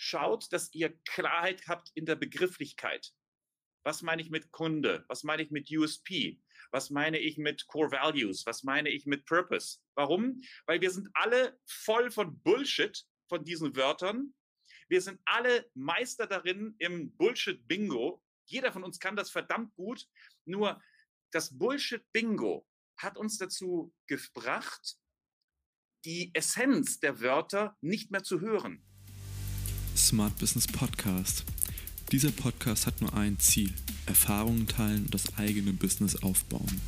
schaut, dass ihr Klarheit habt in der Begrifflichkeit. Was meine ich mit Kunde? Was meine ich mit USP? Was meine ich mit Core Values? Was meine ich mit Purpose? Warum? Weil wir sind alle voll von Bullshit, von diesen Wörtern. Wir sind alle Meister darin im Bullshit-Bingo. Jeder von uns kann das verdammt gut. Nur das Bullshit-Bingo hat uns dazu gebracht, die Essenz der Wörter nicht mehr zu hören. Smart Business Podcast. Dieser Podcast hat nur ein Ziel: Erfahrungen teilen und das eigene Business aufbauen.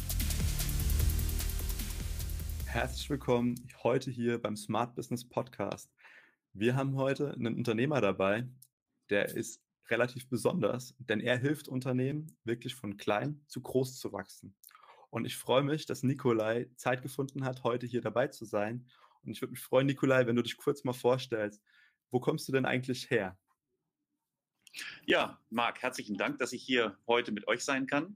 Herzlich willkommen heute hier beim Smart Business Podcast. Wir haben heute einen Unternehmer dabei, der ist relativ besonders, denn er hilft Unternehmen wirklich von klein zu groß zu wachsen. Und ich freue mich, dass Nikolai Zeit gefunden hat, heute hier dabei zu sein. Und ich würde mich freuen, Nikolai, wenn du dich kurz mal vorstellst. Wo kommst du denn eigentlich her? Ja, Marc, herzlichen Dank, dass ich hier heute mit euch sein kann.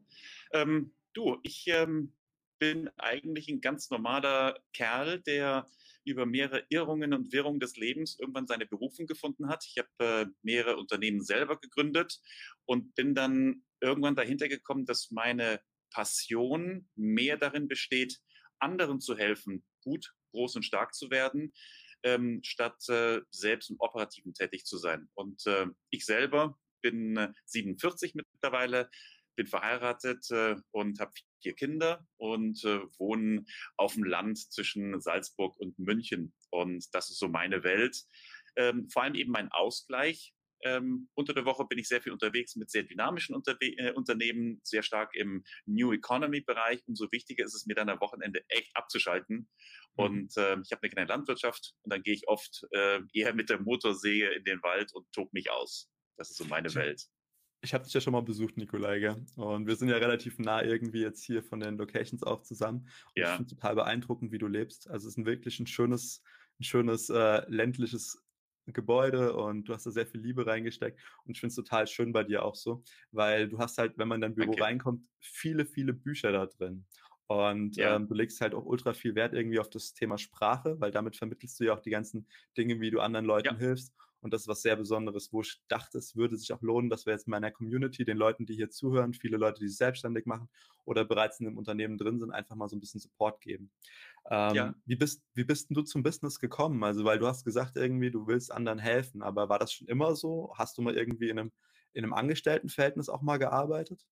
Ich bin eigentlich ein ganz normaler Kerl, der über mehrere Irrungen und Wirrungen des Lebens irgendwann seine Berufung gefunden hat. Ich habe mehrere Unternehmen selber gegründet und bin dann irgendwann dahinter gekommen, dass meine Passion mehr darin besteht, anderen zu helfen, gut, groß und stark zu werden, statt selbst im Operativen tätig zu sein. Und ich selber bin 47 mittlerweile, bin verheiratet und habe 4 Kinder und wohne auf dem Land zwischen Salzburg und München. Und das ist so meine Welt. Vor allem eben mein Ausgleich. Unter der Woche bin ich sehr viel unterwegs mit sehr dynamischen Unternehmen, sehr stark im New Economy Bereich. Umso wichtiger ist es mir dann am Wochenende echt abzuschalten. Und ich habe eine kleine Landwirtschaft und dann gehe ich oft eher mit der Motorsäge in den Wald und tob mich aus. Das ist so meine Welt. Ich habe dich ja schon mal besucht, Nikolai, gell? Und wir sind ja relativ nah irgendwie jetzt hier von den Locations auch zusammen. Und ich finde es total beeindruckend, wie du lebst. Also es ist wirklich ein schönes ländliches Gebäude und du hast da sehr viel Liebe reingesteckt. Und ich finde es total schön bei dir auch so, weil du hast halt, wenn man in dein Büro reinkommt, viele, viele Bücher da drin. Und du legst halt auch ultra viel Wert irgendwie auf das Thema Sprache, weil damit vermittelst du ja auch die ganzen Dinge, wie du anderen Leuten hilfst. Und das ist was sehr Besonderes, wo ich dachte, es würde sich auch lohnen, dass wir jetzt in meiner Community, den Leuten, die hier zuhören, viele Leute, die sich selbstständig machen oder bereits in einem Unternehmen drin sind, einfach mal so ein bisschen Support geben. Wie bist denn du zum Business gekommen? Also, weil du hast gesagt irgendwie, du willst anderen helfen, aber war das schon immer so? Hast du mal irgendwie in einem Angestelltenverhältnis auch mal gearbeitet?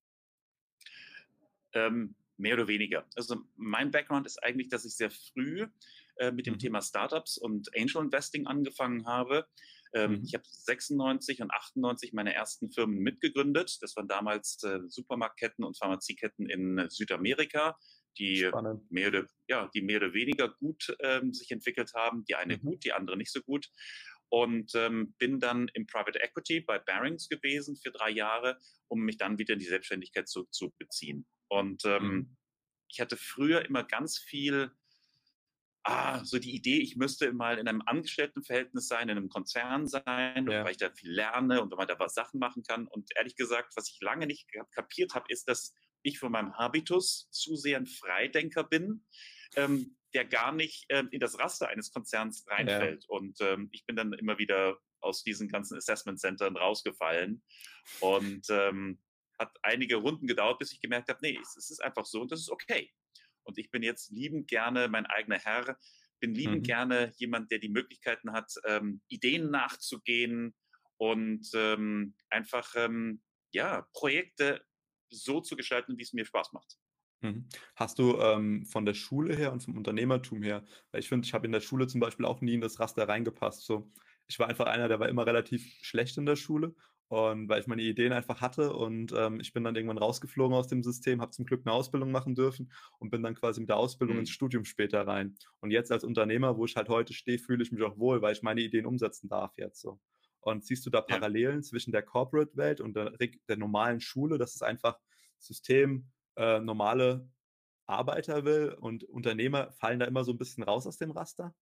Mehr oder weniger. Also mein Background ist eigentlich, dass ich sehr früh mit dem Thema Startups und Angel Investing angefangen habe. Ich habe 96 und 98 meine ersten Firmen mitgegründet. Das waren damals Supermarktketten und Pharmazieketten in Südamerika, die mehr oder weniger gut sich entwickelt haben. Die eine gut, die andere nicht so gut. Und bin dann im Private Equity bei Barings gewesen für 3 Jahre, um mich dann wieder in die Selbstständigkeit zurückzubeziehen. Und ich hatte früher immer ganz viel so die Idee, ich müsste mal in einem Angestelltenverhältnis sein, in einem Konzern sein, weil ich da viel lerne und weil man da was Sachen machen kann. Und ehrlich gesagt, was ich lange nicht kapiert habe, ist, dass ich von meinem Habitus zu sehr ein Freidenker bin, der gar nicht in das Raster eines Konzerns reinfällt. Und ich bin dann immer wieder aus diesen ganzen Assessment-Centern rausgefallen und hat einige Runden gedauert, bis ich gemerkt habe, nee, es ist einfach so und das ist okay. Und ich bin jetzt liebend gerne mein eigener Herr, bin liebend gerne jemand, der die Möglichkeiten hat, Ideen nachzugehen und einfach Projekte so zu gestalten, wie es mir Spaß macht. Hast du von der Schule her und vom Unternehmertum her, weil ich finde, ich habe in der Schule zum Beispiel auch nie in das Raster reingepasst. So, ich war einfach einer, der war immer relativ schlecht in der Schule und weil ich meine Ideen einfach hatte und ich bin dann irgendwann rausgeflogen aus dem System, habe zum Glück eine Ausbildung machen dürfen und bin dann quasi mit der Ausbildung ins Studium später rein. Und jetzt als Unternehmer, wo ich halt heute stehe, fühle ich mich auch wohl, weil ich meine Ideen umsetzen darf jetzt so. Und siehst du da Parallelen zwischen der Corporate-Welt und der normalen Schule? Das ist einfach System, normale Arbeiter will und Unternehmer fallen da immer so ein bisschen raus aus dem Raster?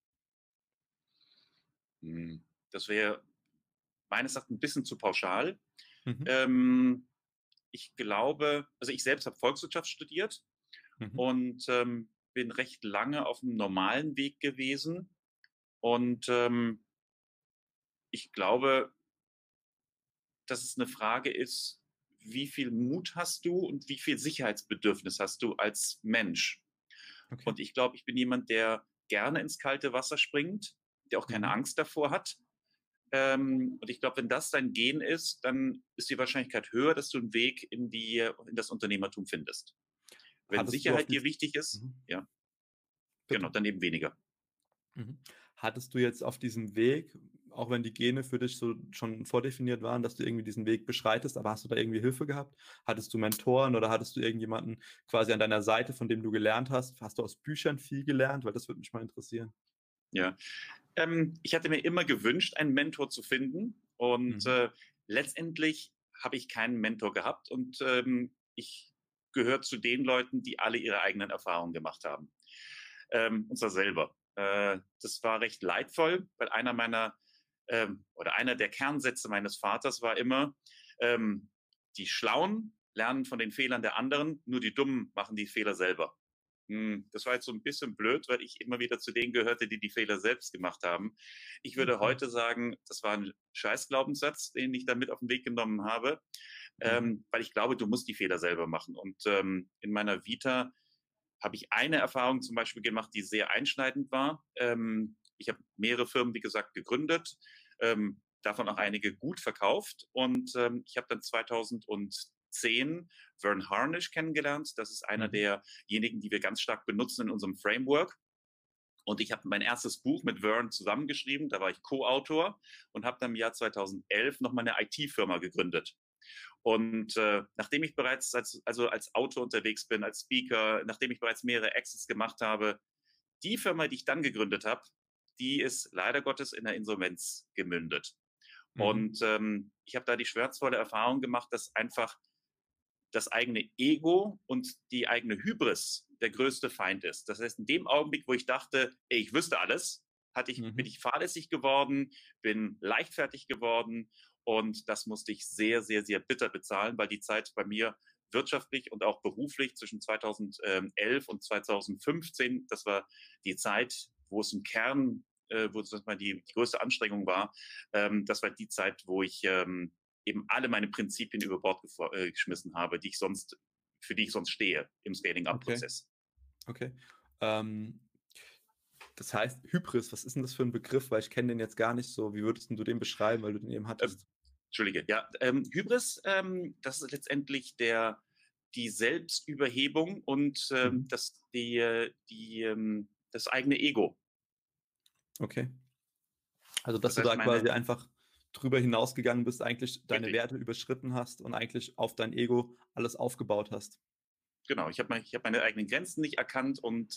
Das wäre meines Erachtens ein bisschen zu pauschal. Mhm. Ich glaube, also ich selbst habe Volkswirtschaft studiert und bin recht lange auf dem normalen Weg gewesen und ich glaube, dass es eine Frage ist, wie viel Mut hast du und wie viel Sicherheitsbedürfnis hast du als Mensch? Okay. Und ich glaube, ich bin jemand, der gerne ins kalte Wasser springt, der auch keine Angst davor hat. Und ich glaube, wenn das dein Gen ist, dann ist die Wahrscheinlichkeit höher, dass du einen Weg in das Unternehmertum findest. Wenn Hattest du auf Sicherheit dir dies wichtig ist, mhm, ja, genau, bitte. dann eben weniger. Mhm. Hattest du jetzt auf diesem Weg, auch wenn die Gene für dich so schon vordefiniert waren, dass du irgendwie diesen Weg beschreitest, aber hast du da irgendwie Hilfe gehabt? Hattest du Mentoren oder hattest du irgendjemanden quasi an deiner Seite, von dem du gelernt hast? Hast du aus Büchern viel gelernt? Weil das würde mich mal interessieren. Ja, ich hatte mir immer gewünscht, einen Mentor zu finden und Mhm. letztendlich habe ich keinen Mentor gehabt und ich gehöre zu den Leuten, die alle ihre eigenen Erfahrungen gemacht haben. Und zwar selber. Das war recht leidvoll, weil einer der Kernsätze meines Vaters war immer, ähm, die Schlauen lernen von den Fehlern der anderen, nur die Dummen machen die Fehler selber. Das war jetzt so ein bisschen blöd, weil ich immer wieder zu denen gehörte, die die Fehler selbst gemacht haben. Ich würde Okay. heute sagen, das war ein Scheißglaubenssatz, den ich damit auf den Weg genommen habe, Mhm. weil ich glaube, du musst die Fehler selber machen. Und in meiner Vita habe ich eine Erfahrung zum Beispiel gemacht, die sehr einschneidend war. Ich habe mehrere Firmen, wie gesagt, gegründet, davon auch einige gut verkauft. Und ich habe dann 2010 Verne Harnish kennengelernt. Das ist einer Mhm. derjenigen, die wir ganz stark benutzen in unserem Framework. Und ich habe mein erstes Buch mit Verne zusammengeschrieben. Da war ich Co-Autor und habe dann im Jahr 2011 noch mal eine IT-Firma gegründet. Und nachdem ich bereits als Autor unterwegs bin, als Speaker, nachdem ich bereits mehrere Exits gemacht habe, die Firma, die ich dann gegründet habe, die ist leider Gottes in der Insolvenz gemündet. Mhm. Und ich habe da die schmerzvolle Erfahrung gemacht, dass einfach das eigene Ego und die eigene Hybris der größte Feind ist. Das heißt, in dem Augenblick, wo ich dachte, ey, ich wüsste alles, bin Mhm. ich fahrlässig geworden, bin leichtfertig geworden und das musste ich sehr, sehr, sehr bitter bezahlen, weil die Zeit bei mir wirtschaftlich und auch beruflich zwischen 2011 und 2015, das war die Zeit, wo es im Kern, wo es mal die größte Anstrengung war, das war die Zeit, wo ich eben alle meine Prinzipien über Bord geschmissen habe, für die ich sonst stehe im Okay. Scaling-up-Prozess. Okay. Ähm, Das heißt, Hybris, was ist denn das für ein Begriff? Weil ich kenne den jetzt gar nicht so. Wie würdest denn du den beschreiben, weil du den eben Ähm, hattest? Entschuldige, ja, Hybris, das ist letztendlich die Selbstüberhebung und Mhm. das eigene Ego. Okay. Also, dass Das du heißt, da quasi einfach drüber hinausgegangen bist, eigentlich deine richtig, Werte überschritten hast und eigentlich auf dein Ego alles aufgebaut hast. genau. Ich hab meine eigenen Grenzen nicht erkannt und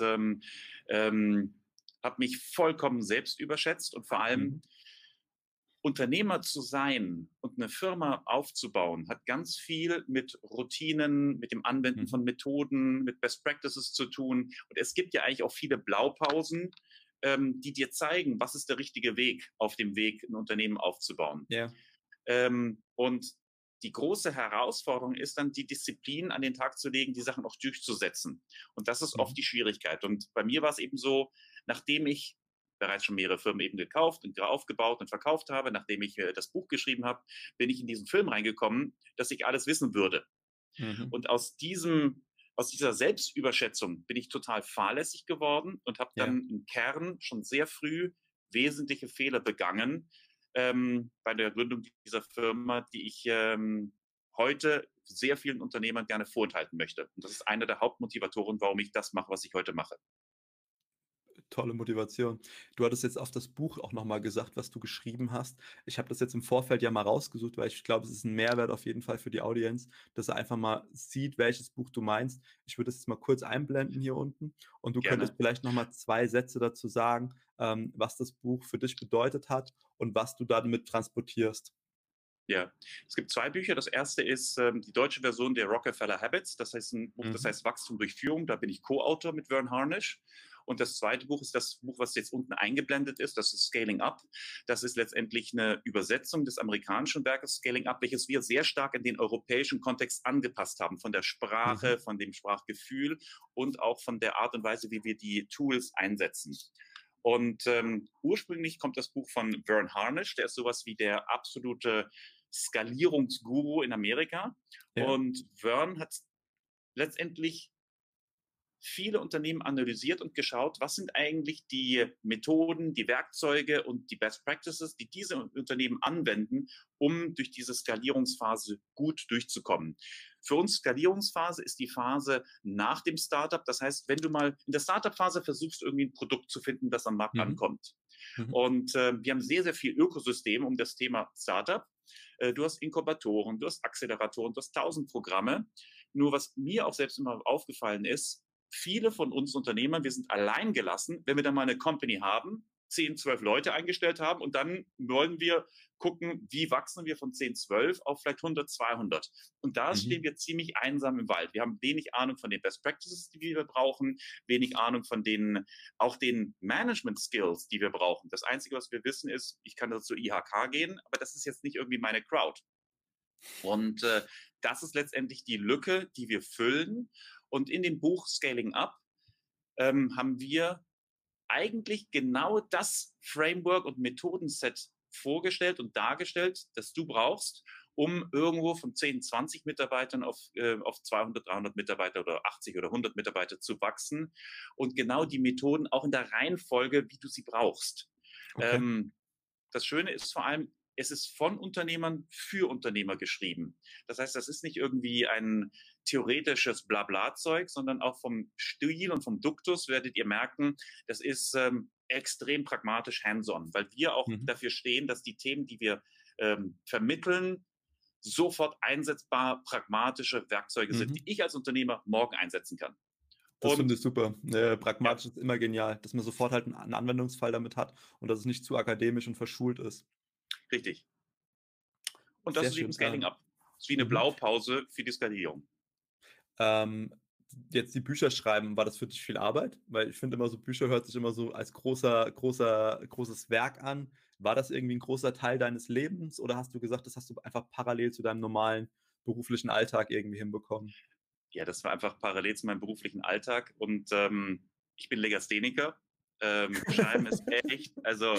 habe mich vollkommen selbst überschätzt und vor allem Mhm. Unternehmer zu sein und eine Firma aufzubauen, hat ganz viel mit Routinen, mit dem Anwenden Mhm. von Methoden, mit Best Practices zu tun. Und es gibt ja eigentlich auch viele Blaupausen, die dir zeigen, was ist der richtige Weg auf dem Weg, ein Unternehmen aufzubauen. Ja. Und die große Herausforderung ist dann, die Disziplin an den Tag zu legen, die Sachen auch durchzusetzen. Und das ist Mhm. oft die Schwierigkeit. Und bei mir war es eben so, nachdem ich bereits schon mehrere Firmen eben gekauft und aufgebaut und verkauft habe, nachdem ich das Buch geschrieben habe, bin ich in diesen Film reingekommen, dass ich alles wissen würde. Mhm. Und aus dieser Selbstüberschätzung bin ich total fahrlässig geworden und habe Ja. dann im Kern schon sehr früh wesentliche Fehler begangen bei der Gründung dieser Firma, die ich heute sehr vielen Unternehmern gerne vorenthalten möchte. Und das ist einer der Hauptmotivatoren, warum ich das mache, was ich heute mache. Tolle Motivation. Du hattest jetzt auf das Buch auch noch mal gesagt, was du geschrieben hast. Ich habe das jetzt im Vorfeld ja mal rausgesucht, weil ich glaube, es ist ein Mehrwert auf jeden Fall für die Audience, dass er einfach mal sieht, welches Buch du meinst. Ich würde es jetzt mal kurz einblenden hier unten und du könntest Gerne. vielleicht noch mal 2 Sätze dazu sagen, was das Buch für dich bedeutet hat und was du damit transportierst. Ja, es gibt zwei Bücher. Das erste ist die deutsche Version der Rockefeller Habits. Das heißt ein Buch, das Mhm. heißt Wachstum durch Führung. Da bin ich Co-Autor mit Verne Harnish. Und das zweite Buch ist das Buch, was jetzt unten eingeblendet ist. Das ist Scaling Up. Das ist letztendlich eine Übersetzung des amerikanischen Werkes Scaling Up, welches wir sehr stark in den europäischen Kontext angepasst haben. Von der Mhm. Sprache, von dem Sprachgefühl und auch von der Art und Weise, wie wir die Tools einsetzen. Und ursprünglich kommt das Buch von Verne Harnish, der ist sowas wie der absolute Skalierungsguru in Amerika. Ja. Und Verne hat letztendlich viele Unternehmen analysiert und geschaut, was sind eigentlich die Methoden, die Werkzeuge und die Best Practices, die diese Unternehmen anwenden, um durch diese Skalierungsphase gut durchzukommen. Für uns Skalierungsphase ist die Phase nach dem Startup. Das heißt, wenn du mal in der Startup-Phase versuchst, irgendwie ein Produkt zu finden, das am Markt ankommt. Und wir haben sehr, sehr viel Ökosystem um das Thema Startup. Du hast Inkubatoren, du hast Acceleratoren, du hast 1000 Programme. Nur was mir auch selbst immer aufgefallen ist, viele von uns Unternehmern, wir sind allein gelassen, wenn wir dann mal eine Company haben, 10, 12 Leute eingestellt haben und dann wollen wir gucken, wie wachsen wir von 10, 12 auf vielleicht 100, 200. Und da stehen wir ziemlich einsam im Wald. Wir haben wenig Ahnung von den Best Practices, die wir brauchen, wenig Ahnung von auch den Management Skills, die wir brauchen. Das Einzige, was wir wissen, ist, ich kann dazu IHK gehen, aber das ist jetzt nicht irgendwie meine Crowd. Und das ist letztendlich die Lücke, die wir füllen. Und in dem Buch Scaling Up haben wir eigentlich genau das Framework und Methodenset vorgestellt und dargestellt, das du brauchst, um irgendwo von 10, 20 Mitarbeitern auf 200, 300 Mitarbeiter oder 80 oder 100 Mitarbeiter zu wachsen. Und genau die Methoden auch in der Reihenfolge, wie du sie brauchst. Okay. Das Schöne ist vor allem, es ist von Unternehmern für Unternehmer geschrieben. Das heißt, das ist nicht irgendwie ein theoretisches Blabla-Zeug, sondern auch vom Stil und vom Duktus werdet ihr merken, das ist extrem pragmatisch hands-on, weil wir auch dafür stehen, dass die Themen, die wir vermitteln, sofort einsetzbar pragmatische Werkzeuge sind, die ich als Unternehmer morgen einsetzen kann. Das finde ich super. Pragmatisch ist immer genial, dass man sofort halt einen Anwendungsfall damit hat und dass es nicht zu akademisch und verschult ist. Richtig. Und das ist eben Scaling Up. Das ist wie eine Blaupause für die Skalierung. Jetzt die Bücher schreiben, war das für dich viel Arbeit? Weil ich finde immer so, Bücher hört sich immer so als großes Werk an. War das irgendwie ein großer Teil deines Lebens oder hast du gesagt, das hast du einfach parallel zu deinem normalen beruflichen Alltag irgendwie hinbekommen? Ja, das war einfach parallel zu meinem beruflichen Alltag und ich bin Legastheniker. Schreiben ist echt, also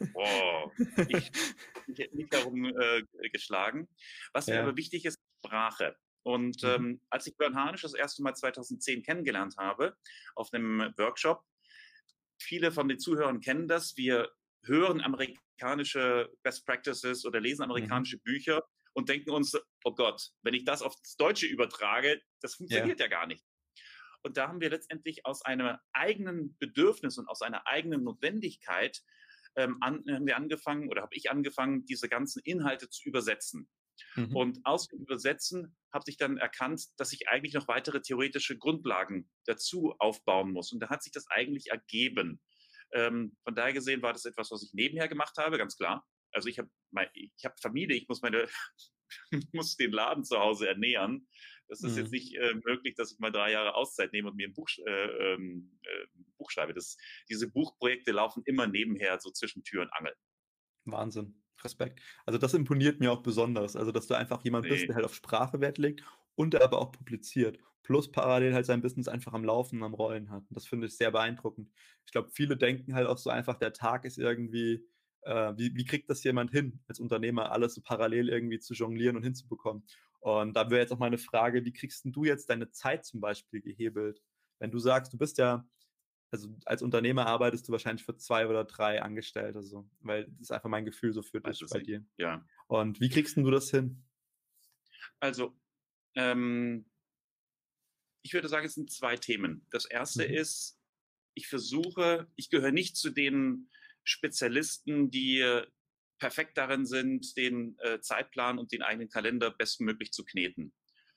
ich hätte nicht darum geschlagen. Was mir aber wichtig ist, Sprache. Und als ich Verne Harnish das erste Mal 2010 kennengelernt habe, auf einem Workshop, viele von den Zuhörern kennen das, wir hören amerikanische Best Practices oder lesen amerikanische Bücher und denken uns, oh Gott, wenn ich das aufs Deutsche übertrage, das funktioniert ja gar nicht. Und da haben wir letztendlich aus einem eigenen Bedürfnis und aus einer eigenen Notwendigkeit habe ich angefangen, diese ganzen Inhalte zu übersetzen. Und aus dem Übersetzen habe ich dann erkannt, dass ich eigentlich noch weitere theoretische Grundlagen dazu aufbauen muss. Und da hat sich das eigentlich ergeben. Von daher gesehen war das etwas, was ich nebenher gemacht habe, ganz klar. Also ich habe Familie, ich muss den Laden zu Hause ernähren. Das ist jetzt nicht möglich, dass ich mal 3 Jahre Auszeit nehme und mir ein Buch schreibe. Diese Buchprojekte laufen immer nebenher, so zwischen Tür und Angel. Wahnsinn. Respekt. Also das imponiert mir auch besonders. Also, dass du einfach jemand bist, der halt auf Sprache Wert legt und der aber auch publiziert. Plus parallel halt sein Business einfach am Laufen, am Rollen hat. Und das finde ich sehr beeindruckend. Ich glaube, viele denken halt auch so einfach, der Tag ist irgendwie, wie kriegt das jemand hin, als Unternehmer alles so parallel irgendwie zu jonglieren und hinzubekommen? Und da wäre jetzt auch meine Frage, wie kriegst denn du jetzt deine Zeit zum Beispiel gehebelt? Wenn du sagst, du bist ja, also als Unternehmer arbeitest du wahrscheinlich für 2 oder 3 Angestellte, so, weil das ist einfach mein Gefühl so für dich bei dir. Ja. Und wie kriegst denn du das hin? Also, ich würde sagen, es sind 2 Themen. Das erste ist, ich gehöre nicht zu den Spezialisten, die perfekt darin sind, den Zeitplan und den eigenen Kalender bestmöglich zu kneten.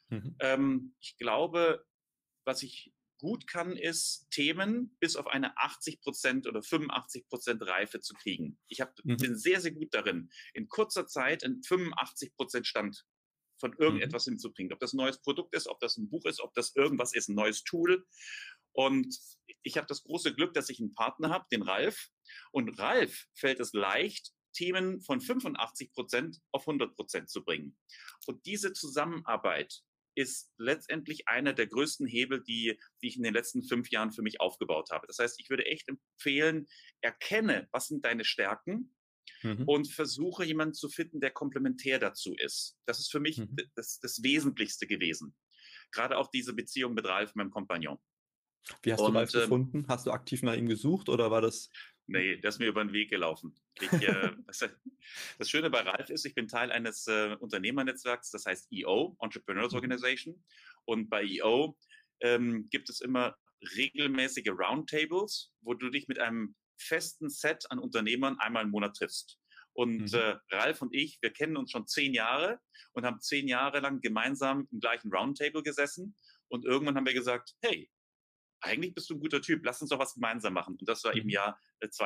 Ich glaube, was ich gut kann, ist, Themen bis auf eine 80% oder 85% Reife zu kriegen. Ich bin sehr, sehr gut darin, in kurzer Zeit einen 85% Stand von irgendetwas hinzubringen. Ob das ein neues Produkt ist, ob das ein Buch ist, ob das irgendwas ist, ein neues Tool. Und ich habe das große Glück, dass ich einen Partner habe, den Ralf. Und Ralf fällt es leicht, Themen von 85% auf 100% zu bringen. Und diese Zusammenarbeit ist letztendlich einer der größten Hebel, die ich in den letzten 5 Jahren für mich aufgebaut habe. Das heißt, ich würde echt empfehlen, erkenne, was sind deine Stärken und versuche jemanden zu finden, der komplementär dazu ist. Das ist für mich das Wesentlichste gewesen. Gerade auch diese Beziehung mit Ralf, meinem Kompagnon. Wie hast du Ralf gefunden? Hast du aktiv nach ihm gesucht oder war das? Nee, der ist mir über den Weg gelaufen. Das Schöne bei Ralf ist, ich bin Teil eines Unternehmernetzwerks, das heißt EO, Entrepreneurs Organization. Und bei EO gibt es immer regelmäßige Roundtables, wo du dich mit einem festen Set an Unternehmern einmal im Monat triffst. Und Ralf und ich, wir kennen uns schon 10 Jahre und haben 10 Jahre lang gemeinsam im gleichen Roundtable gesessen. Und irgendwann haben wir gesagt, hey, eigentlich bist du ein guter Typ, lass uns doch was gemeinsam machen. Und das war im Jahr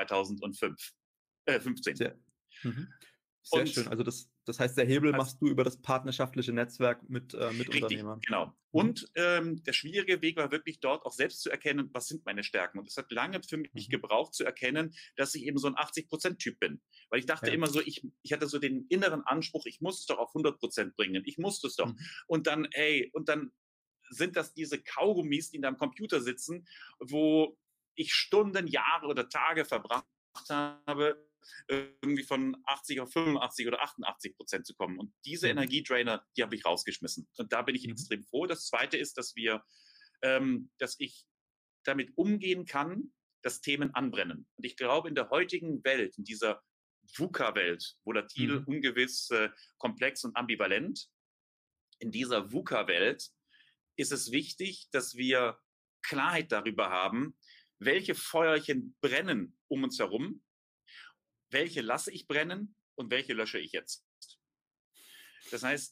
2015. Sehr schön. Also das heißt, der Hebel machst du über das partnerschaftliche Netzwerk mit richtig, Unternehmern. Genau. Und der schwierige Weg war wirklich dort auch selbst zu erkennen, was sind meine Stärken. Und es hat lange für mich gebraucht zu erkennen, dass ich eben so ein 80%-Typ bin. Weil ich dachte immer so, ich hatte so den inneren Anspruch, ich muss es doch auf 100% bringen. Ich muss es doch. Und dann sind das diese Kaugummis, die in deinem Computer sitzen, wo ich Stunden, Jahre oder Tage verbracht habe, irgendwie von 80 auf 85 oder 88% zu kommen. Und diese Energiedrainer, die habe ich rausgeschmissen. Und da bin ich extrem froh. Das Zweite ist, dass ich damit umgehen kann, dass Themen anbrennen. Und ich glaube, in der heutigen Welt, in dieser VUCA-Welt, volatil, ungewiss, komplex und ambivalent, in dieser VUCA-Welt ist es wichtig, dass wir Klarheit darüber haben, welche Feuerchen brennen um uns herum, welche lasse ich brennen und welche lösche ich jetzt. Das heißt,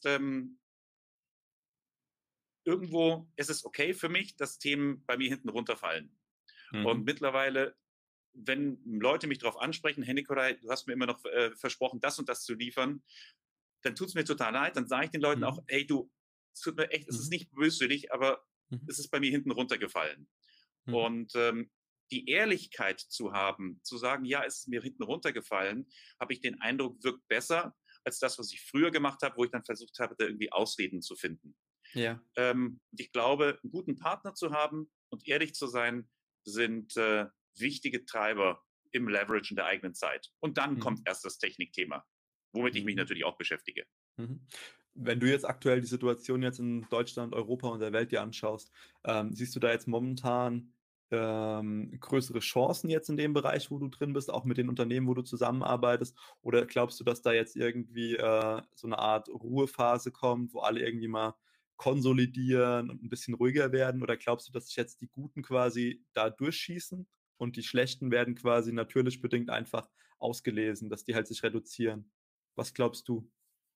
irgendwo ist es okay für mich, dass Themen bei mir hinten runterfallen. Und mittlerweile, wenn Leute mich darauf ansprechen, hey Nikolai, du hast mir immer noch versprochen, das und das zu liefern, dann tut es mir total leid. Dann sage ich den Leuten auch, hey du, es tut mir echt, es ist nicht böswillig, aber es ist bei mir hinten runtergefallen. Und die Ehrlichkeit zu haben, zu sagen, ja, es ist mir hinten runtergefallen, habe ich den Eindruck, wirkt besser als das, was ich früher gemacht habe, wo ich dann versucht habe, da irgendwie Ausreden zu finden. Ja. Und ich glaube, einen guten Partner zu haben und ehrlich zu sein, sind wichtige Treiber im Leveragen der eigenen Zeit. Und dann kommt erst das Technikthema, womit ich mich natürlich auch beschäftige. Wenn du jetzt aktuell die Situation jetzt in Deutschland, Europa und der Welt dir anschaust, siehst du da jetzt momentan größere Chancen jetzt in dem Bereich, wo du drin bist, auch mit den Unternehmen, wo du zusammenarbeitest? Oder glaubst du, dass da jetzt irgendwie so eine Art Ruhephase kommt, wo alle irgendwie mal konsolidieren und ein bisschen ruhiger werden? Oder glaubst du, dass sich jetzt die Guten quasi da durchschießen und die Schlechten werden quasi natürlich bedingt einfach ausgelesen, dass die halt sich reduzieren? Was glaubst du?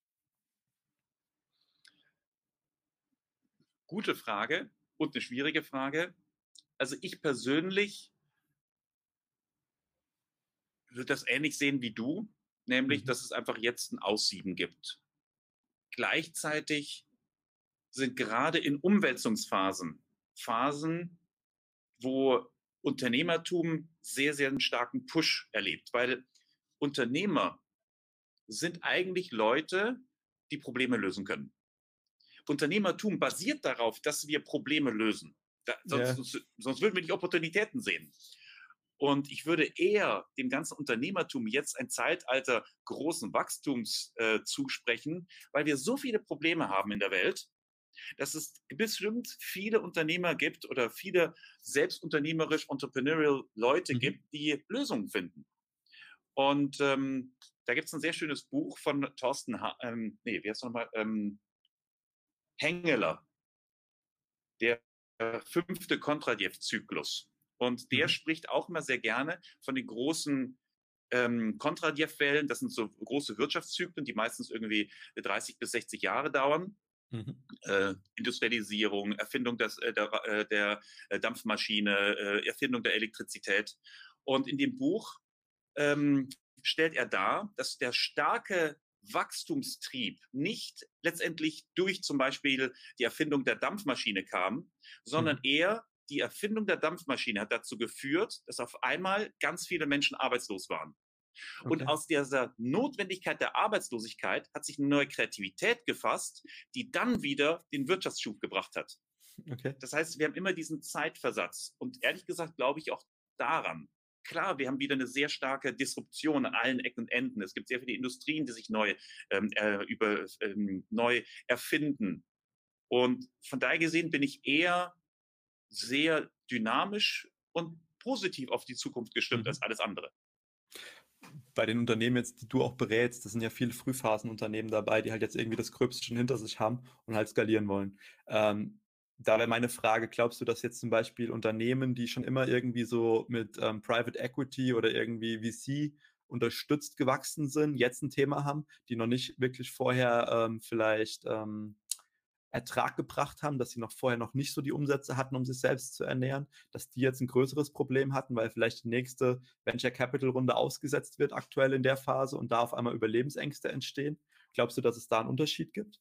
Gute Frage und eine schwierige Frage. Also ich persönlich würde das ähnlich sehen wie du, nämlich, dass es einfach jetzt ein Aussieben gibt. Gleichzeitig sind gerade in Umwälzungsphasen Phasen, wo Unternehmertum sehr, sehr einen starken Push erlebt, weil Unternehmer sind eigentlich Leute, die Probleme lösen können. Unternehmertum basiert darauf, dass wir Probleme lösen. Sonst würden wir nicht Opportunitäten sehen. Und ich würde eher dem ganzen Unternehmertum jetzt ein Zeitalter großen Wachstums zusprechen, weil wir so viele Probleme haben in der Welt, dass es bestimmt viele Unternehmer gibt oder viele selbstunternehmerisch, entrepreneurial Leute gibt, die Lösungen finden. Und da gibt es ein sehr schönes Buch von Thorsten, wie heißt nochmal? Hengeler, der 5. Kondratjew-Zyklus. Und der spricht auch immer sehr gerne von den großen Kondratjew-Wellen. Das sind so große Wirtschaftszyklen, die meistens irgendwie 30 bis 60 Jahre dauern. Industrialisierung, Erfindung der Dampfmaschine, Erfindung der Elektrizität. Und in dem Buch stellt er dar, dass der starke Wachstumstrieb nicht letztendlich durch zum Beispiel die Erfindung der Dampfmaschine kam, sondern eher die Erfindung der Dampfmaschine hat dazu geführt, dass auf einmal ganz viele Menschen arbeitslos waren. Und aus dieser Notwendigkeit der Arbeitslosigkeit hat sich eine neue Kreativität gefasst, die dann wieder den Wirtschaftsschub gebracht hat. Okay. Das heißt, wir haben immer diesen Zeitversatz. Und ehrlich gesagt glaube ich auch daran. Klar, wir haben wieder eine sehr starke Disruption an allen Ecken und Enden. Es gibt sehr viele Industrien, die sich neu erfinden. Und von daher gesehen bin ich eher sehr dynamisch und positiv auf die Zukunft gestimmt als alles andere. Bei den Unternehmen jetzt, die du auch berätst, das sind ja viele Frühphasenunternehmen dabei, die halt jetzt irgendwie das Gröbste schon hinter sich haben und halt skalieren wollen. Da wäre meine Frage, glaubst du, dass jetzt zum Beispiel Unternehmen, die schon immer irgendwie so mit Private Equity oder irgendwie VC unterstützt gewachsen sind, jetzt ein Thema haben, die noch nicht wirklich vorher vielleicht Ertrag gebracht haben, dass sie vorher noch nicht so die Umsätze hatten, um sich selbst zu ernähren, dass die jetzt ein größeres Problem hatten, weil vielleicht die nächste Venture Capital Runde ausgesetzt wird aktuell in der Phase und da auf einmal Überlebensängste entstehen? Glaubst du, dass es da einen Unterschied gibt?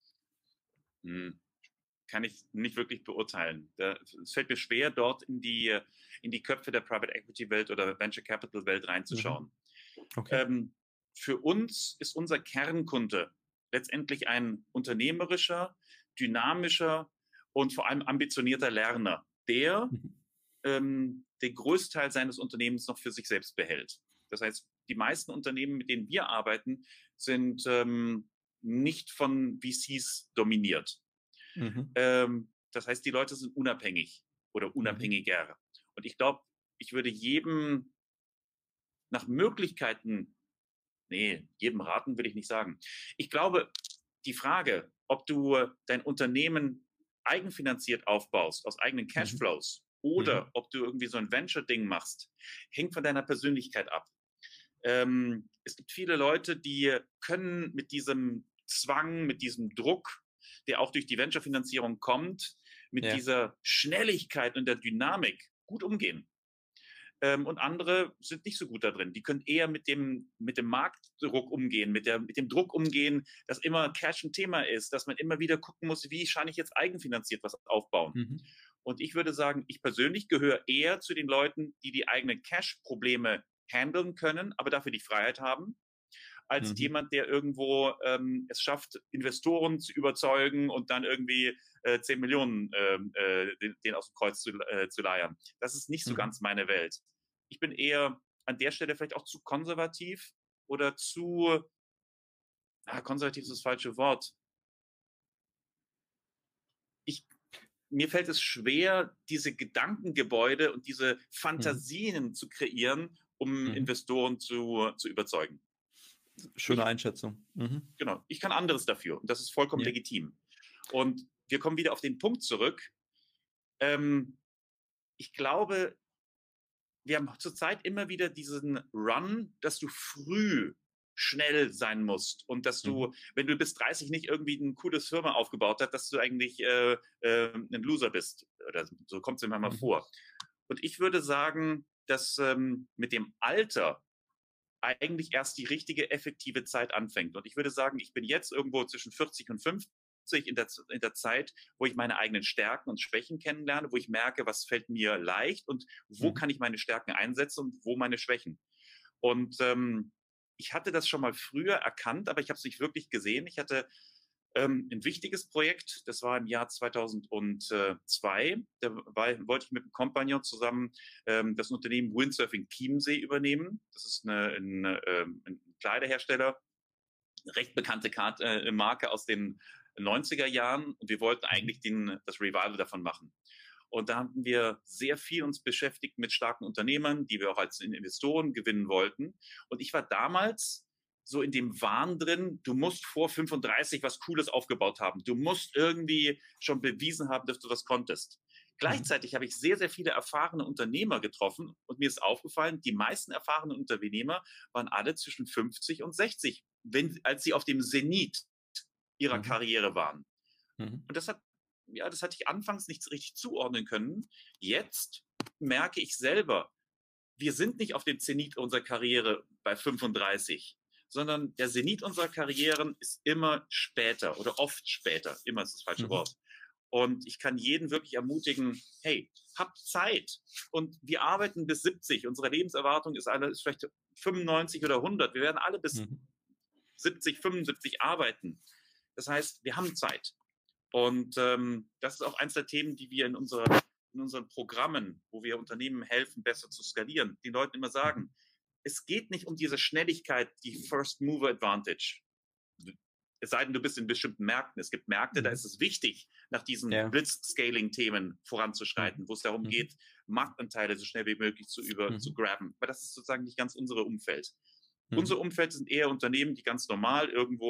Kann ich nicht wirklich beurteilen. Es fällt mir schwer, dort in die Köpfe der Private Equity Welt oder Venture Capital Welt reinzuschauen. Okay. Für uns ist unser Kernkunde letztendlich ein unternehmerischer, dynamischer und vor allem ambitionierter Lerner, der den größten Teil seines Unternehmens noch für sich selbst behält. Das heißt, die meisten Unternehmen, mit denen wir arbeiten, sind nicht von VCs dominiert. Das heißt, die Leute sind unabhängig oder unabhängiger. Und ich glaube, ich würde jedem nach Möglichkeiten, jedem raten will ich nicht sagen. Ich glaube, die Frage, ob du dein Unternehmen eigenfinanziert aufbaust, aus eigenen Cashflows, oder ob du irgendwie so ein Venture-Ding machst, hängt von deiner Persönlichkeit ab. Es gibt viele Leute, die können mit diesem Zwang, mit diesem Druck, der auch durch die Venture-Finanzierung kommt, mit dieser Schnelligkeit und der Dynamik gut umgehen. Und andere sind nicht so gut da drin. Die können eher mit dem Marktdruck umgehen, mit dem Druck umgehen, dass immer Cash ein Thema ist, dass man immer wieder gucken muss, wie kann ich jetzt eigenfinanziert was aufbauen. Und ich würde sagen, ich persönlich gehöre eher zu den Leuten, die die eigenen Cash-Probleme handeln können, aber dafür die Freiheit haben, als jemand, der irgendwo es schafft, Investoren zu überzeugen und dann irgendwie 10 Millionen den aus dem Kreuz zu leiern. Das ist nicht so ganz meine Welt. Ich bin eher an der Stelle vielleicht auch zu konservativ oder konservativ ist das falsche Wort. Mir fällt es schwer, diese Gedankengebäude und diese Fantasien zu kreieren, um Investoren zu überzeugen. Schöne Einschätzung. Genau, ich kann anderes dafür und das ist vollkommen legitim. Und wir kommen wieder auf den Punkt zurück. Ich glaube, wir haben zurzeit immer wieder diesen Run, dass du früh schnell sein musst und dass du, wenn du bis 30 nicht irgendwie eine coole Firma aufgebaut hast, dass du eigentlich ein Loser bist. Oder so kommt es immer mal vor. Und ich würde sagen, dass mit dem Alter eigentlich erst die richtige, effektive Zeit anfängt. Und ich würde sagen, ich bin jetzt irgendwo zwischen 40 und 50 in der Zeit, wo ich meine eigenen Stärken und Schwächen kennenlerne, wo ich merke, was fällt mir leicht und wo kann ich meine Stärken einsetzen und wo meine Schwächen. Und ich hatte das schon mal früher erkannt, aber ich habe es nicht wirklich gesehen. Ich hatte ein wichtiges Projekt, das war im Jahr 2002. Da wollte ich mit einem Kompagnon zusammen das Unternehmen Windsurfing Chiemsee übernehmen. Das ist ein Kleiderhersteller, eine recht bekannte Marke aus den 90er Jahren. Und wir wollten eigentlich das Revival davon machen. Und da haben wir sehr viel uns beschäftigt mit starken Unternehmern, die wir auch als Investoren gewinnen wollten. Und ich war damals so in dem Wahn drin, du musst vor 35 was Cooles aufgebaut haben. Du musst irgendwie schon bewiesen haben, dass du was konntest. Gleichzeitig habe ich sehr, sehr viele erfahrene Unternehmer getroffen und mir ist aufgefallen, die meisten erfahrenen Unternehmer waren alle zwischen 50 und 60, als sie auf dem Zenit ihrer Karriere waren. Und das hatte ich anfangs nicht richtig zuordnen können. Jetzt merke ich selber, wir sind nicht auf dem Zenit unserer Karriere bei 35, sondern der Zenit unserer Karrieren ist immer später oder oft später. Immer ist das falsche Wort. Und ich kann jeden wirklich ermutigen, hey, habt Zeit. Und wir arbeiten bis 70. Unsere Lebenserwartung ist vielleicht 95 oder 100. Wir werden alle bis 70, 75 arbeiten. Das heißt, wir haben Zeit. Und das ist auch eins der Themen, die wir in unseren Programmen, wo wir Unternehmen helfen, besser zu skalieren, den Leuten immer sagen, es geht nicht um diese Schnelligkeit, die First Mover Advantage. Es sei denn, du bist in bestimmten Märkten. Es gibt Märkte, da ist es wichtig, nach diesen Blitz-Scaling-Themen voranzuschreiten, wo es darum geht, Marktanteile so schnell wie möglich zu grabben. Aber das ist sozusagen nicht ganz unser Umfeld. Unser Umfeld sind eher Unternehmen, die ganz normal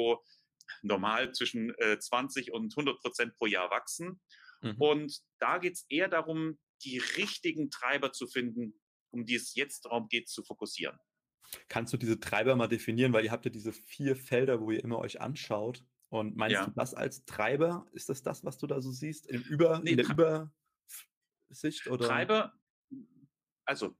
zwischen 20 und 100% pro Jahr wachsen. Und da geht es eher darum, die richtigen Treiber zu finden, um die es jetzt darum geht, zu fokussieren. Kannst du diese Treiber mal definieren? Weil ihr habt ja diese 4 Felder, wo ihr immer euch anschaut. Und meinst du das als Treiber? Ist das, was du da so siehst? In der Übersicht? Oder? Treiber, also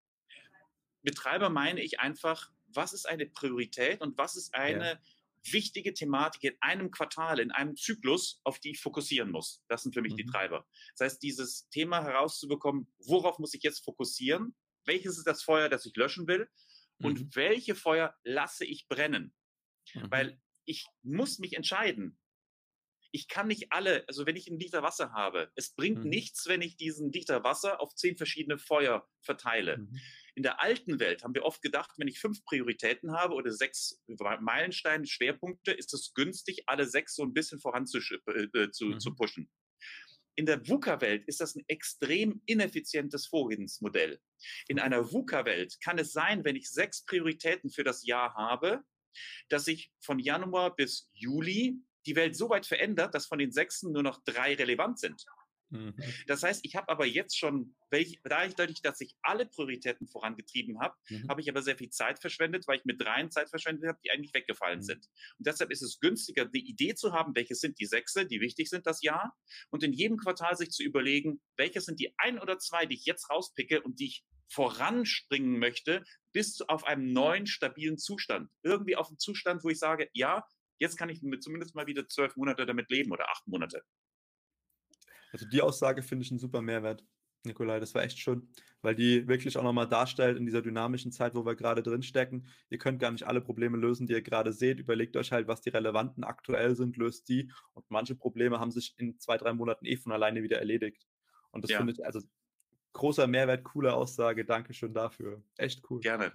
mit Treiber meine ich einfach, was ist eine Priorität und was ist eine wichtige Thematik in einem Quartal, in einem Zyklus, auf die ich fokussieren muss. Das sind für mich die Treiber. Das heißt, dieses Thema herauszubekommen, worauf muss ich jetzt fokussieren? Welches ist das Feuer, das ich löschen will? Und welche Feuer lasse ich brennen? Weil ich muss mich entscheiden. Ich kann nicht also wenn ich einen Liter Wasser habe, es bringt nichts, wenn ich diesen Liter Wasser auf 10 verschiedene Feuer verteile. In der alten Welt haben wir oft gedacht, wenn ich 5 Prioritäten habe oder 6 Meilensteine, Schwerpunkte, ist es günstig, alle 6 so ein bisschen voran zu pushen. In der VUCA-Welt ist das ein extrem ineffizientes Vorgehensmodell. In einer VUCA-Welt kann es sein, wenn ich 6 Prioritäten für das Jahr habe, dass sich von Januar bis Juli die Welt so weit verändert, dass von den 6 nur noch 3 relevant sind. Das heißt, ich habe aber jetzt schon, dadurch, dass ich alle Prioritäten vorangetrieben habe, habe ich aber sehr viel Zeit verschwendet, weil ich mit 3 Zeit verschwendet habe, die eigentlich weggefallen sind. Und deshalb ist es günstiger, die Idee zu haben, welche sind die 6, die wichtig sind das Jahr, und in jedem Quartal sich zu überlegen, welche sind die 1 oder 2, die ich jetzt rauspicke und die ich voranspringen möchte, bis auf einen neuen, stabilen Zustand. Irgendwie auf einen Zustand, wo ich sage, ja, jetzt kann ich zumindest mal wieder 12 Monate damit leben oder 8 Monate. Also die Aussage finde ich einen super Mehrwert, Nikolai. Das war echt schön, weil die wirklich auch nochmal darstellt in dieser dynamischen Zeit, wo wir gerade drin stecken. Ihr könnt gar nicht alle Probleme lösen, die ihr gerade seht. Überlegt euch halt, was die relevanten aktuell sind, löst die. Und manche Probleme haben sich in 2, 3 Monaten von alleine wieder erledigt. Und das finde ich, also großer Mehrwert, coole Aussage. Dankeschön dafür. Echt cool. Gerne.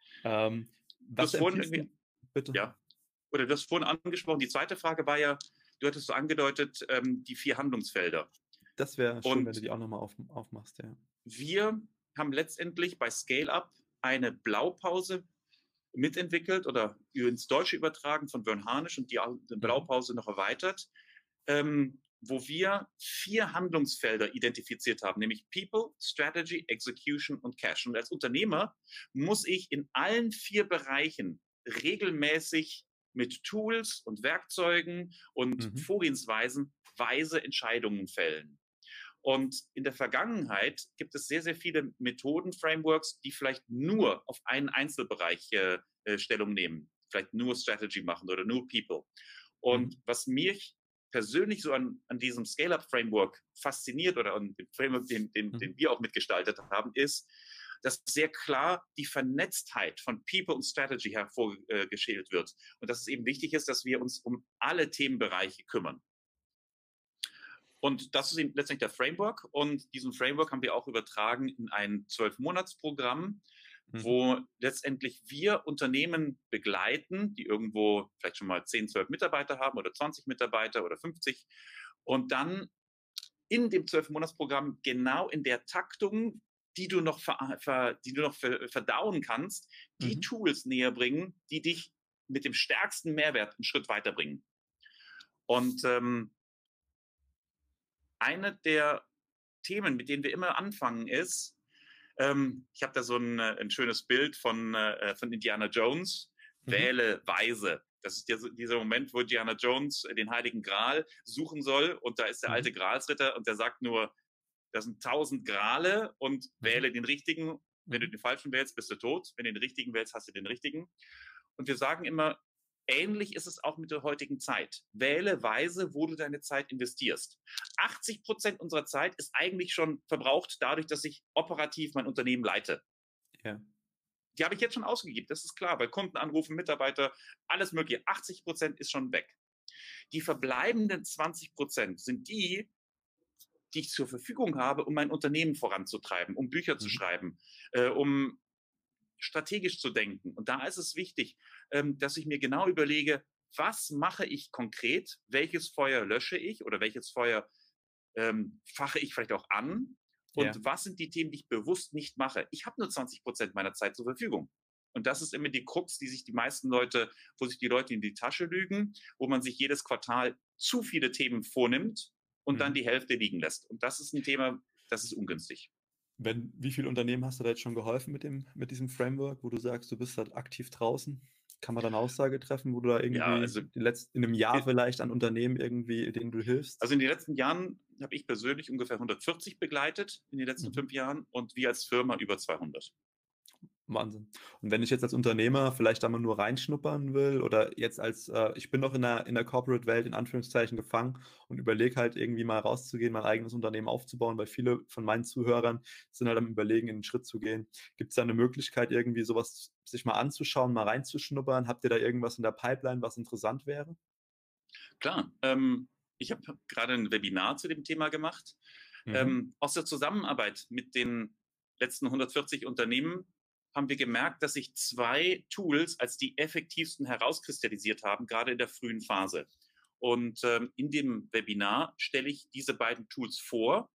Was bitte? Ja. Oder du hast vorhin angesprochen, die zweite Frage war ja, du hattest so angedeutet, die 4 Handlungsfelder. Das wäre schön, wenn du die auch nochmal aufmachst. Ja. Wir haben letztendlich bei Scale-Up eine Blaupause mitentwickelt oder ins Deutsche übertragen von Vern Harnisch und die Blaupause noch erweitert, wo wir 4 Handlungsfelder identifiziert haben, nämlich People, Strategy, Execution und Cash. Und als Unternehmer muss ich in allen 4 Bereichen regelmäßig mit Tools und Werkzeugen und Vorgehensweisen weise Entscheidungen fällen. Und in der Vergangenheit gibt es sehr, sehr viele Methoden, Frameworks, die vielleicht nur auf einen Einzelbereich Stellung nehmen, vielleicht nur Strategy machen oder nur People. Und was mich persönlich so an diesem Scale-Up-Framework fasziniert oder an dem Framework, den wir auch mitgestaltet haben, ist, dass sehr klar die Vernetztheit von People und Strategy hervorgestellt wird. Und dass es eben wichtig ist, dass wir uns um alle Themenbereiche kümmern. Und das ist eben letztendlich der Framework. Und diesen Framework haben wir auch übertragen in ein 12-Monats-Programm, wo letztendlich wir Unternehmen begleiten, die irgendwo vielleicht schon mal 10, 12 Mitarbeiter haben oder 20 Mitarbeiter oder 50. Und dann in dem 12-Monats-Programm genau in der Taktung, die du noch verdauen kannst, die Tools näher bringen, die dich mit dem stärksten Mehrwert einen Schritt weiterbringen. Und eine der Themen, mit denen wir immer anfangen, ist, ich habe da so ein schönes Bild von Indiana Jones, wähle weise. Das ist dieser Moment, wo Indiana Jones den Heiligen Gral suchen soll und da ist der alte Gralsritter und der sagt nur, das sind 1000 Grale und wähle den richtigen. Wenn du den falschen wählst, bist du tot. Wenn du den richtigen wählst, hast du den richtigen. Und wir sagen immer, ähnlich ist es auch mit der heutigen Zeit. Wähle weise, wo du deine Zeit investierst. 80% unserer Zeit ist eigentlich schon verbraucht dadurch, dass ich operativ mein Unternehmen leite. Ja. Die habe ich jetzt schon ausgegeben, das ist klar, bei Kundenanrufen, Mitarbeiter, alles mögliche. 80% ist schon weg. Die verbleibenden 20% sind die ich zur Verfügung habe, um mein Unternehmen voranzutreiben, um Bücher zu schreiben, um strategisch zu denken. Und da ist es wichtig, dass ich mir genau überlege, was mache ich konkret, welches Feuer lösche ich oder welches Feuer fache ich vielleicht auch an und was sind die Themen, die ich bewusst nicht mache. Ich habe nur 20% meiner Zeit zur Verfügung. Und das ist immer die Krux, die sich die meisten Leute, wo sich die Leute in die Tasche lügen, wo man sich jedes Quartal zu viele Themen vornimmt und dann die Hälfte liegen lässt. Und das ist ein Thema, das ist ungünstig. Wie viele Unternehmen hast du da jetzt schon geholfen mit diesem Framework, wo du sagst, du bist halt aktiv draußen? Kann man da eine Aussage treffen, wo du da irgendwie in einem Jahr vielleicht an Unternehmen irgendwie, denen du hilfst? Also in den letzten Jahren habe ich persönlich ungefähr 140 begleitet, in den letzten 5 Jahren, und wir als Firma über 200. Wahnsinn. Und wenn ich jetzt als Unternehmer vielleicht da mal nur reinschnuppern will oder jetzt ich bin noch in der Corporate-Welt in Anführungszeichen gefangen und überlege halt irgendwie mal rauszugehen, mein eigenes Unternehmen aufzubauen, weil viele von meinen Zuhörern sind halt am Überlegen, in den Schritt zu gehen. Gibt es da eine Möglichkeit, irgendwie sowas sich mal anzuschauen, mal reinzuschnuppern? Habt ihr da irgendwas in der Pipeline, was interessant wäre? Klar, ich habe gerade ein Webinar zu dem Thema gemacht. Aus der Zusammenarbeit mit den letzten 140 Unternehmen haben wir gemerkt, dass sich 2 Tools als die effektivsten herauskristallisiert haben, gerade in der frühen Phase. Und in dem Webinar stelle ich diese beiden Tools vor.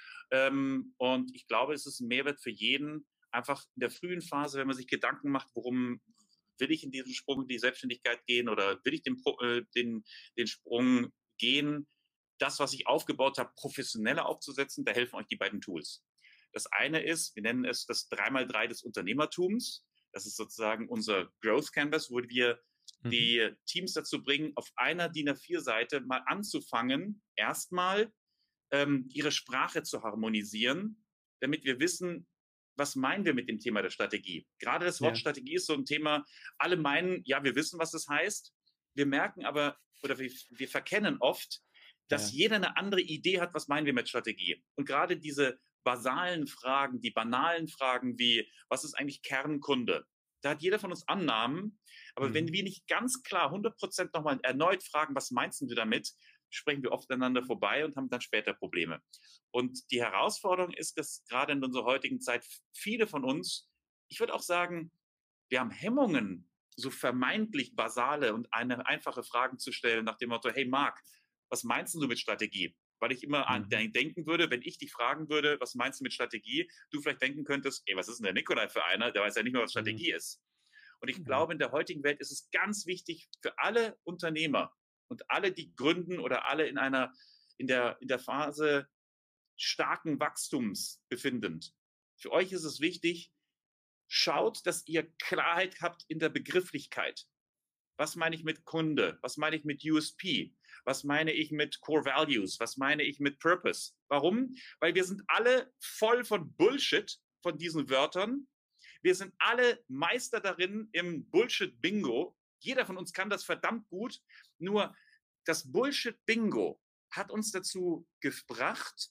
Und ich glaube, es ist ein Mehrwert für jeden, einfach in der frühen Phase, wenn man sich Gedanken macht, worum will ich in diesem Sprung in die Selbstständigkeit gehen oder will ich den Sprung gehen, das, was ich aufgebaut habe, professioneller aufzusetzen, da helfen euch die beiden Tools. Das eine ist, wir nennen es das 3x3 des Unternehmertums. Das ist sozusagen unser Growth Canvas, wo wir die Teams dazu bringen, auf einer DIN A4-Seite mal anzufangen, erstmal ihre Sprache zu harmonisieren, damit wir wissen, was meinen wir mit dem Thema der Strategie. Gerade das Wort Strategie ist so ein Thema, alle meinen, ja, wir wissen, was das heißt. Wir merken aber, oder wir verkennen oft, dass jeder eine andere Idee hat, was meinen wir mit Strategie. Und gerade diese basalen Fragen, die banalen Fragen wie, was ist eigentlich Kernkunde? Da hat jeder von uns Annahmen, aber wenn wir nicht ganz klar 100% nochmal erneut fragen, was meinst du damit, sprechen wir oft aneinander vorbei und haben dann später Probleme. Und die Herausforderung ist, dass gerade in unserer heutigen Zeit viele von uns, ich würde auch sagen, wir haben Hemmungen, so vermeintlich basale und einfache Fragen zu stellen nach dem Motto, hey Marc, was meinst du mit Strategie? Weil ich immer an denken würde, wenn ich dich fragen würde, was meinst du mit Strategie, du vielleicht denken könntest, ey, was ist denn der Nikolai für einer? Der weiß ja nicht mehr, was Strategie ist. Und ich glaube, in der heutigen Welt ist es ganz wichtig für alle Unternehmer und alle, die gründen oder alle in der Phase starken Wachstums befindend. Für euch ist es wichtig, schaut, dass ihr Klarheit habt in der Begrifflichkeit. Was meine ich mit Kunde? Was meine ich mit USP? Was meine ich mit Core Values? Was meine ich mit Purpose? Warum? Weil wir sind alle voll von Bullshit, von diesen Wörtern. Wir sind alle Meister darin im Bullshit-Bingo. Jeder von uns kann das verdammt gut. Nur das Bullshit-Bingo hat uns dazu gebracht,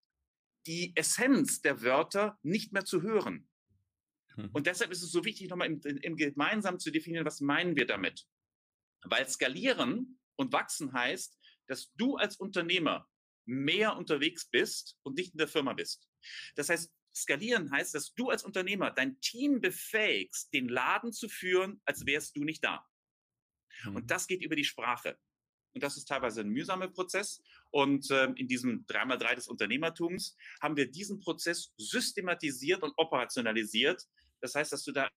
die Essenz der Wörter nicht mehr zu hören. Und deshalb ist es so wichtig, nochmal im gemeinsam zu definieren, was meinen wir damit. Weil skalieren und wachsen heißt, dass du als Unternehmer mehr unterwegs bist und nicht in der Firma bist. Das heißt, skalieren heißt, dass du als Unternehmer dein Team befähigst, den Laden zu führen, als wärst du nicht da. Und das geht über die Sprache. Und das ist teilweise ein mühsamer Prozess. Und in diesem 3x3 des Unternehmertums haben wir diesen Prozess systematisiert und operationalisiert. Das heißt, dass du da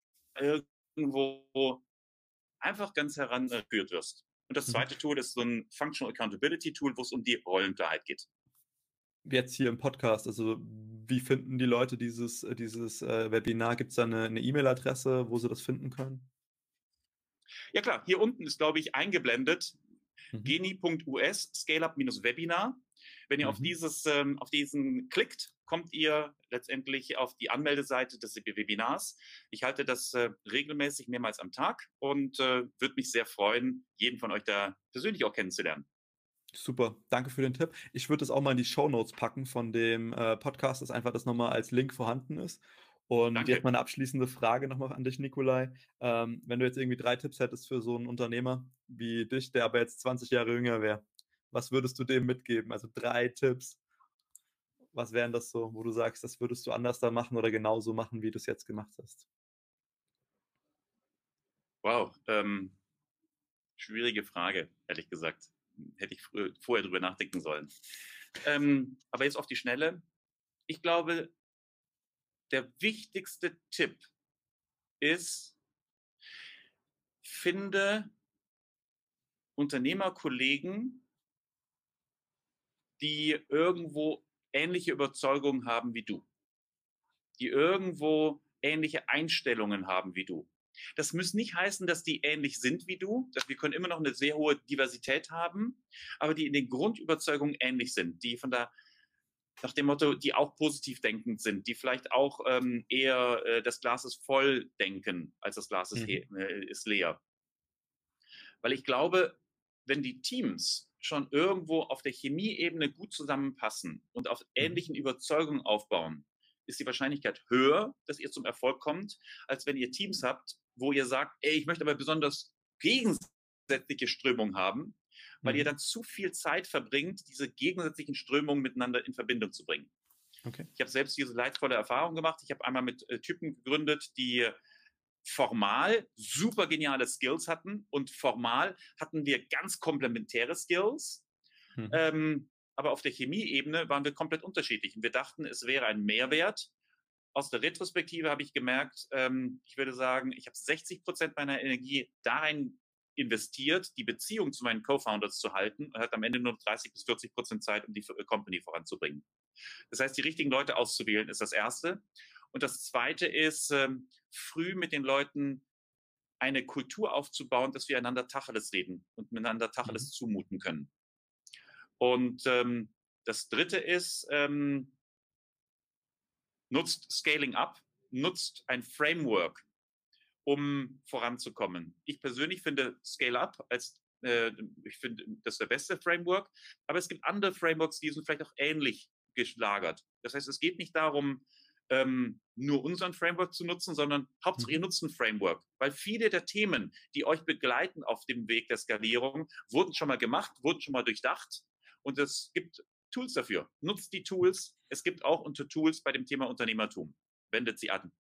irgendwo einfach ganz herangeführt wirst. Und das zweite Tool ist so ein Functional Accountability Tool, wo es um die Rollenklarheit geht. Jetzt hier im Podcast, also wie finden die Leute dieses Webinar? Gibt es da eine E-Mail-Adresse, wo sie das finden können? Ja klar, hier unten ist, glaube ich, eingeblendet geni.us, Scale-Up-Webinar. Wenn ihr auf diesen klickt, kommt ihr letztendlich auf die Anmeldeseite des Webinars. Ich halte das regelmäßig mehrmals am Tag und würde mich sehr freuen, jeden von euch da persönlich auch kennenzulernen. Super, danke für den Tipp. Ich würde das auch mal in die Shownotes packen von dem Podcast, dass einfach das nochmal als Link vorhanden ist. Und Danke. jetzt mal eine abschließende Frage nochmal an dich, Nikolai. Wenn du jetzt irgendwie 3 Tipps hättest für so einen Unternehmer wie dich, der aber jetzt 20 Jahre jünger wäre, was würdest du dem mitgeben? Also 3 Tipps. Was wären das so, wo du sagst, das würdest du anders da machen oder genauso machen, wie du es jetzt gemacht hast? Wow, schwierige Frage, ehrlich gesagt. Hätte ich vorher drüber nachdenken sollen. Aber jetzt auf die Schnelle. Ich glaube, der wichtigste Tipp ist, finde Unternehmerkollegen, die irgendwo ähnliche Überzeugungen haben wie du, die irgendwo ähnliche Einstellungen haben wie du. Das muss nicht heißen, dass die ähnlich sind wie du. Wir können immer noch eine sehr hohe Diversität haben, aber die in den Grundüberzeugungen ähnlich sind, die nach dem Motto, die auch positiv denkend sind, die vielleicht auch eher das Glas ist voll denken, als das Glas ist leer. Weil ich glaube, wenn die Teams schon irgendwo auf der Chemieebene gut zusammenpassen und auf ähnlichen Überzeugungen aufbauen, ist die Wahrscheinlichkeit höher, dass ihr zum Erfolg kommt, als wenn ihr Teams habt, wo ihr sagt, ich möchte aber besonders gegensätzliche Strömungen haben, weil ihr dann zu viel Zeit verbringt, diese gegensätzlichen Strömungen miteinander in Verbindung zu bringen. Okay. Ich habe selbst diese leidvolle Erfahrung gemacht. Ich habe einmal mit Typen gegründet, die formal super geniale Skills hatten und formal hatten wir ganz komplementäre Skills. Aber auf der Chemieebene waren wir komplett unterschiedlich. Und wir dachten, es wäre ein Mehrwert. Aus der Retrospektive habe ich gemerkt, ich würde sagen, ich habe 60% meiner Energie darin investiert, die Beziehung zu meinen Co-Founders zu halten und hat am Ende nur 30-40% Zeit, um die Company voranzubringen. Das heißt, die richtigen Leute auszuwählen, ist das Erste. Und das Zweite ist, früh mit den Leuten eine Kultur aufzubauen, dass wir einander Tacheles reden und miteinander Tacheles zumuten können. Und das Dritte ist, nutzt Scaling Up, nutzt ein Framework, um voranzukommen. Ich persönlich finde Scale Up ich finde, das ist der beste Framework, aber es gibt andere Frameworks, die sind vielleicht auch ähnlich gelagert. Das heißt, es geht nicht darum, nur unseren Framework zu nutzen, sondern Hauptsache ihr nutzt ein Framework, weil viele der Themen, die euch begleiten auf dem Weg der Skalierung, wurden schon mal gemacht, wurden schon mal durchdacht und es gibt Tools dafür. Nutzt die Tools. Es gibt auch Tools bei dem Thema Unternehmertum. Wendet sie an.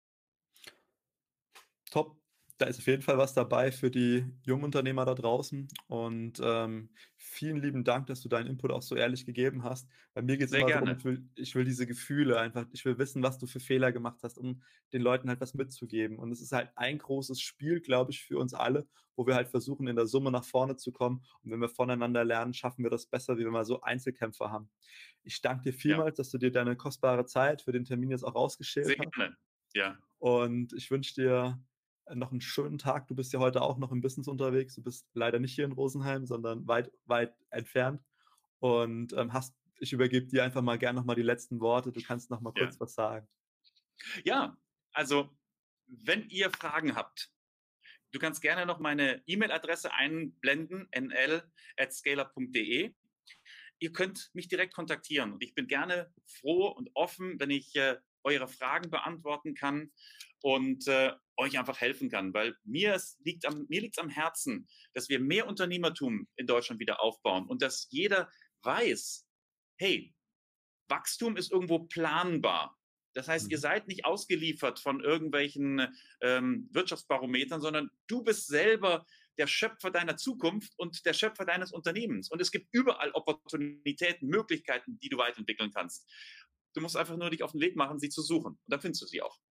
Top. Da ist auf jeden Fall was dabei für die Jungunternehmer da draußen und vielen lieben Dank, dass du deinen Input auch so ehrlich gegeben hast. Bei mir geht es immer darum, ich will diese Gefühle einfach, ich will wissen, was du für Fehler gemacht hast, um den Leuten halt was mitzugeben. Und es ist halt ein großes Spiel, glaube ich, für uns alle, wo wir halt versuchen, in der Summe nach vorne zu kommen. Und wenn wir voneinander lernen, schaffen wir das besser, wie wenn wir so Einzelkämpfer haben. Ich danke dir vielmals, dass du dir deine kostbare Zeit für den Termin jetzt auch rausgeschält hast. Sehr gerne, ja. Und ich wünsche dir noch einen schönen Tag. Du bist ja heute auch noch im Business unterwegs. Du bist leider nicht hier in Rosenheim, sondern weit, weit entfernt. Und ich übergebe dir einfach mal gerne nochmal die letzten Worte. Du kannst noch mal kurz was sagen. Ja, also wenn ihr Fragen habt, du kannst gerne noch meine E-Mail-Adresse einblenden, nl@scaler.de. Ihr könnt mich direkt kontaktieren und ich bin gerne froh und offen, wenn ich eure Fragen beantworten kann und euch einfach helfen kann, weil mir liegt am Herzen, dass wir mehr Unternehmertum in Deutschland wieder aufbauen und dass jeder weiß, hey, Wachstum ist irgendwo planbar. Das heißt, ihr seid nicht ausgeliefert von irgendwelchen Wirtschaftsbarometern, sondern du bist selber der Schöpfer deiner Zukunft und der Schöpfer deines Unternehmens. Und es gibt überall Opportunitäten, Möglichkeiten, die du weiterentwickeln kannst. Du musst einfach nur dich auf den Weg machen, sie zu suchen. Und dann findest du sie auch.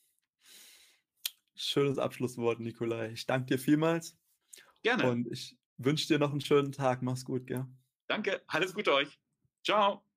Schönes Abschlusswort, Nikolai. Ich danke dir vielmals. Gerne. Und ich wünsche dir noch einen schönen Tag. Mach's gut, gell? Danke. Alles Gute euch. Ciao.